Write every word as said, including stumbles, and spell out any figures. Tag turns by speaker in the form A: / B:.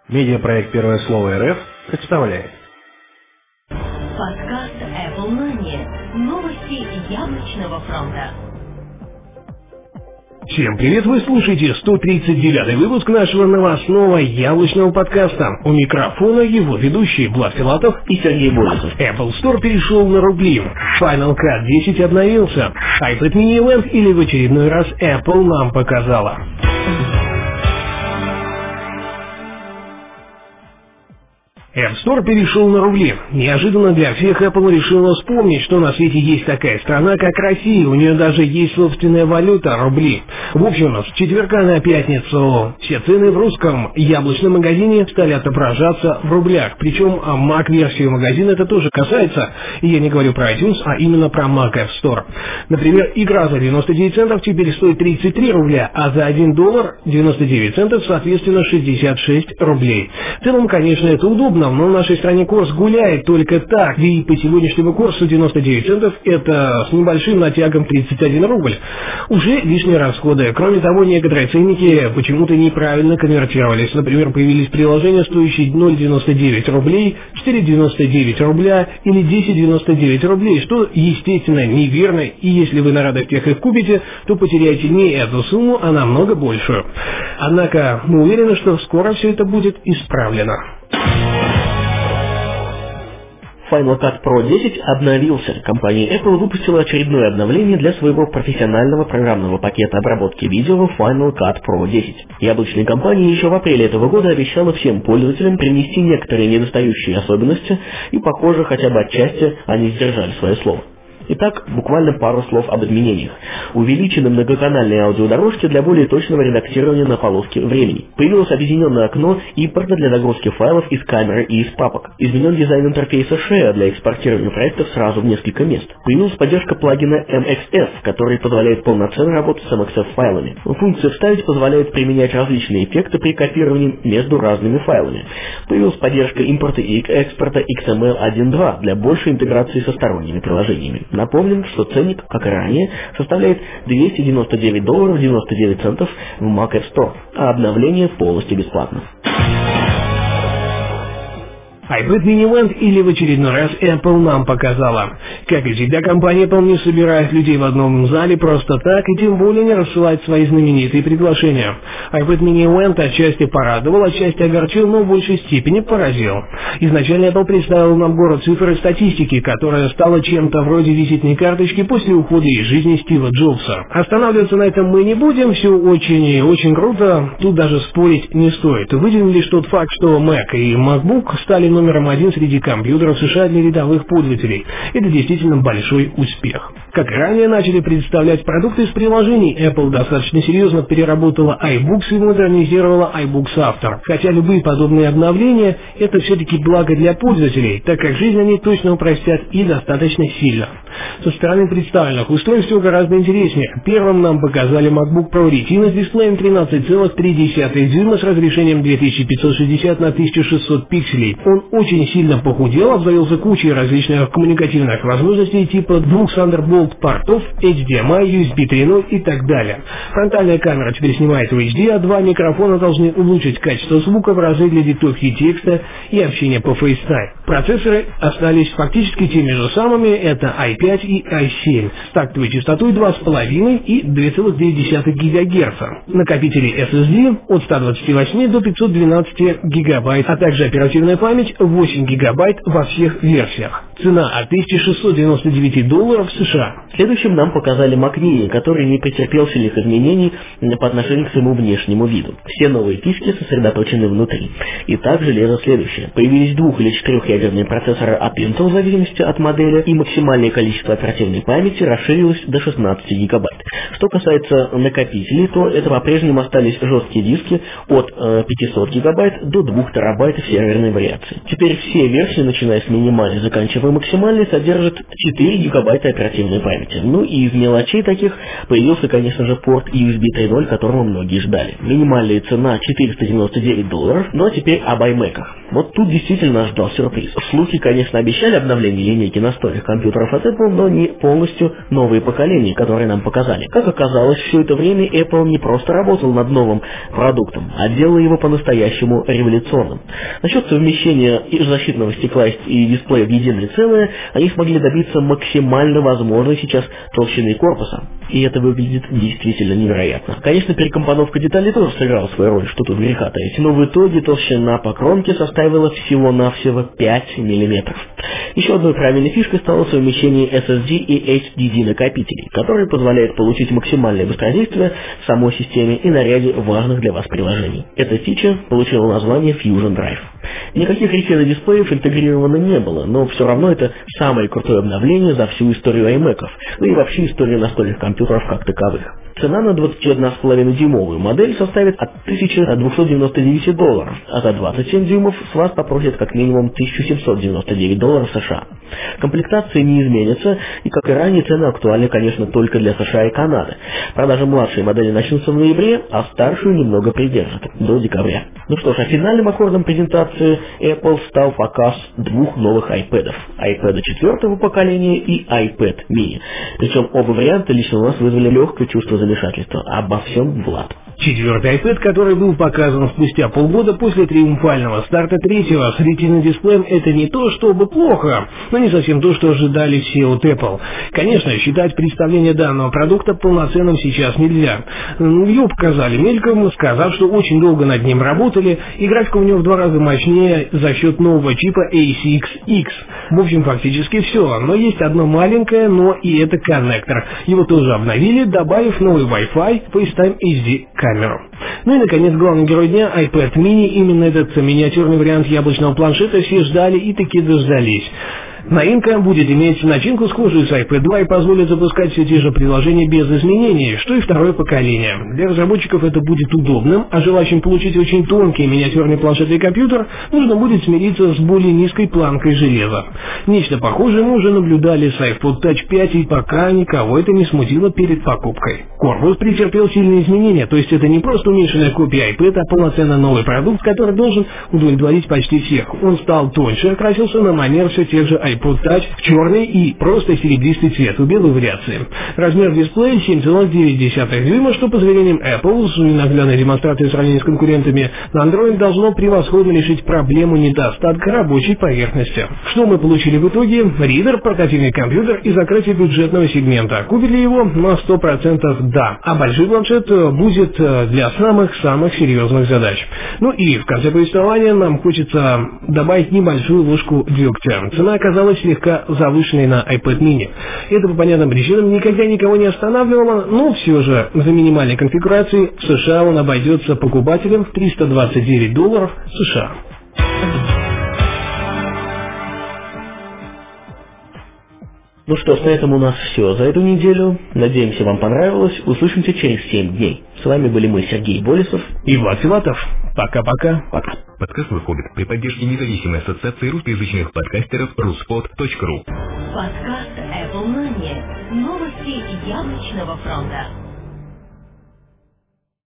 A: Медиапроект «Первое слово РФ» представляет.
B: Подкаст Apple Money. Новости яблочного фронта.
C: Всем привет, вы слушаете сто тридцать девятый выпуск нашего новостного яблочного подкаста. У микрофона его ведущие Влад Филатов и Сергей Борисов. Apple Store перешел на рубли. Final Cut десять обновился. iPad Mini Event или в очередной раз Apple нам показала. App Store перешел на рубли. Неожиданно для всех Apple решила вспомнить, что на свете есть такая страна, как Россия. У нее даже есть собственная валюта – рубли. В общем, с четверга на пятницу все цены в русском яблочном магазине стали отображаться в рублях. Причем Mac-версию магазина это тоже касается. И я не говорю про iTunes, а именно про Mac App Store. Например, игра за девяносто девять центов теперь стоит тридцать три рубля, а за один доллар девяносто девять центов, соответственно, шестьдесят шесть рублей. В целом, конечно, это удобно. Но в нашей стране курс гуляет только так, и по сегодняшнему курсу девяносто девять центов это с небольшим натягом тридцать один рубль. Уже лишние расходы. Кроме того, некоторые ценники почему-то неправильно конвертировались. Например, появились приложения, стоящие ноль девяносто девять рублей, четыре девяносто девять рубля или десять девяносто девять рублей, что, естественно, неверно, и если вы на радостях тех их купите, то потеряете не эту сумму, а намного большую. Однако мы уверены, что скоро все это будет исправлено.
D: Final Cut Pro десять обновился. Компания Apple выпустила очередное обновление для своего профессионального программного пакета обработки видео Final Cut Pro десять. Яблочная компания еще в апреле этого года обещала всем пользователям принести некоторые недостающие особенности, и, похоже, хотя бы отчасти они сдержали свое слово. Итак, буквально пару слов об изменениях. Увеличены многоканальные аудиодорожки для более точного редактирования на полоске времени. Появилось объединенное окно импорта для загрузки файлов из камеры и из папок. Изменен дизайн интерфейса Share для экспортирования проектов сразу в несколько мест. Появилась поддержка плагина эм икс эф, который позволяет полноценно работать с эм икс эф-файлами. Функция «Вставить» позволяет применять различные эффекты при копировании между разными файлами. Появилась поддержка импорта и экспорта икс эм эл один точка два для большей интеграции со сторонними приложениями. Напомним, что ценник, как и ранее, составляет двести девяносто девять долларов девяносто девять центов в Mac App Store, а обновление полностью бесплатно.
C: iPad Mini Event или в очередной раз Apple нам показала. Как и всегда, компания Apple не собирает людей в одном зале просто так, и тем более не рассылает свои знаменитые приглашения. iPad Mini Event отчасти порадовал, отчасти огорчил, но в большей степени поразил. Изначально Apple представил нам город цифр и статистики, которая стала чем-то вроде визитной карточки после ухода из жизни Стива Джобса. Останавливаться на этом мы не будем, все очень и очень круто, тут даже спорить не стоит. Выделен лишь тот факт, что Mac и MacBook стали номером один среди компьютеров США для рядовых пользователей. Это действительно большой успех. Как и ранее начали представлять продукты из приложений, Apple достаточно серьезно переработала iBooks и модернизировала iBooks After. Хотя любые подобные обновления – это все-таки благо для пользователей, так как жизнь они точно упростят и достаточно сильно. Со стороны представленных устройств все гораздо интереснее. Первым нам показали MacBook Pro Retina с дисплеем тринадцать целых три десятых дюйма с разрешением две тысячи пятьсот шестьдесят на тысяча шестьсот пикселей. Он очень сильно похудел, обзавелся кучей различных коммуникативных возможностей типа двух Thunderbolt портов, эйч ди эм ай, ю эс би три ноль и так далее. Фронтальная камера теперь снимает в эйч ди, а два микрофона должны улучшить качество звука в разы для диктовки текста и общения по FaceTime. Процессоры остались фактически теми же самыми, это ай пять и ай семь, с тактовой частотой два и пять и две целых девять десятых гигагерца. Накопители эс эс ди от ста двадцати восьми до пятисот двенадцати гигабайт, а также оперативная память восемь гигабайт во всех версиях. Цена от тысячи шестисот девяноста девяти долларов США.
D: Следующим нам показали Mac Mini, который не претерпел сильных изменений по отношению к своему внешнему виду. Все новые фишки сосредоточены внутри. Итак, железо следующее. Появились двух- или четырехъядерные процессоры от Intel в зависимости от модели, и максимальное количество оперативной памяти расширилось до шестнадцати гигабайт. Что касается накопителей, то это по-прежнему остались жесткие диски от э, пятисот гигабайт до двух терабайт в серверной вариации. Теперь все версии, начиная с минимальной, заканчивая свой максимальный содержит четыре гигабайта оперативной памяти. Ну и из мелочей таких появился, конечно же, порт ю эс би три ноль, которого многие ждали. Минимальная цена четыреста девяносто девять долларов, но теперь об iMac'ах. Вот тут действительно нас ждал сюрприз. Слухи, конечно, обещали обновление линейки настольных компьютеров от Apple, но не полностью новые поколения, которые нам показали. Как оказалось, все это время Apple не просто работал над новым продуктом, а делал его по-настоящему революционным. Насчет совмещения защитного стекла и дисплея в единое целое, они смогли добиться максимально возможной сейчас толщины корпуса. И это выглядит действительно невероятно. Конечно, перекомпоновка деталей тоже сыграла свою роль, что тут греха таить, но в итоге толщина по кромке составила всего-навсего пять миллиметров. Еще одной правильной фишкой стало совмещение эс эс ди и эйч ди ди накопителей, которые позволяют получить максимальное быстродействие в самой системе и на ряде важных для вас приложений. Эта фича получила название Fusion Drive. Никаких ресино-дисплеев интегрировано не было, но все равно это самое крутое обновление за всю историю iMac'ов, ну и вообще историю настольных компьютеров как таковых. Цена на двадцать одна целых пять десятых дюймовую модель составит от тысячи двухсот девяноста девяти долларов, а за двадцать семь дюймов с вас попросят как минимум тысячу семьсот девяносто девять долларов США. Комплектация не изменится, и как и ранее цены актуальны, конечно, только для США и Канады. Продажи младшей модели начнутся в ноябре, а старшую немного придержат до декабря. Ну что ж, а финальным аккордом презентации Apple стал показ двух новых iPad'ов. iPad четвертого поколения и iPad mini. Причем оба варианта лично у нас вызвали легкое чувство замешательства. Обо всем Влад.
C: Четвертый iPad, который был показан спустя полгода после триумфального старта третьего с ретино-дисплеем, это не то чтобы плохо, но не совсем то, что ожидали все от Apple. Конечно, считать представление данного продукта полноценным сейчас нельзя. Его показали мельком, сказав, что очень долго над ним работали, и графика у него в два раза мощнее за счет нового чипа эй си икс икс. В общем, фактически все, но есть одно маленькое, но и это коннектор. Его тоже обновили, добавив новый Wi-Fi, FaceTime эйч ди камеру. Ну и, наконец, главный герой дня — iPad mini. Именно этот миниатюрный вариант яблочного планшета все ждали и таки дождались. Новинка будет иметь начинку, схожую с iPad два, и позволит запускать все те же приложения без изменений, что и второе поколение. Для разработчиков это будет удобным, а желающим получить очень тонкий миниатюрный планшет и компьютер нужно будет смириться с более низкой планкой железа. Нечто похожее мы уже наблюдали с iPod Touch пять, и пока никого это не смутило перед покупкой. Корпус претерпел сильные изменения, то есть это не просто уменьшенная копия iPad, а полноценно новый продукт, который должен удовлетворить почти всех. Он стал тоньше, окрасился на манер все тех же iPod Touch в черный и просто серебристый цвет в белой вариации. Размер дисплея семь целых девять десятых дюйма, что по заверениям Apple с наглядной демонстрацией в сравнении с конкурентами на Android должно превосходно решить проблему недостатка рабочей поверхности. Что мы получили в итоге? Ридер, портативный компьютер и закрытие бюджетного сегмента. Купили его на сто процентов да, а большой планшет будет для самых-самых серьезных задач. Ну и в конце повествования нам хочется добавить небольшую ложку дегтя. Цена оказалась слегка завышенной на iPad mini. Это по понятным причинам никогда никого не останавливало, но все же за минимальной конфигурацией в США он обойдется покупателям в триста двадцать девять долларов США.
D: Ну что ж, на этом у нас все за эту неделю. Надеемся, вам понравилось. Услышимся через семь дней. С вами были мы, Сергей Болесов
C: и Влад Филатов. Пока-пока.
D: Пока.
E: Подкаст выходит при поддержке независимой ассоциации русскоязычных подкастеров руспод точка ру.
B: Подкаст Apple Mania. Новости яблочного фронта.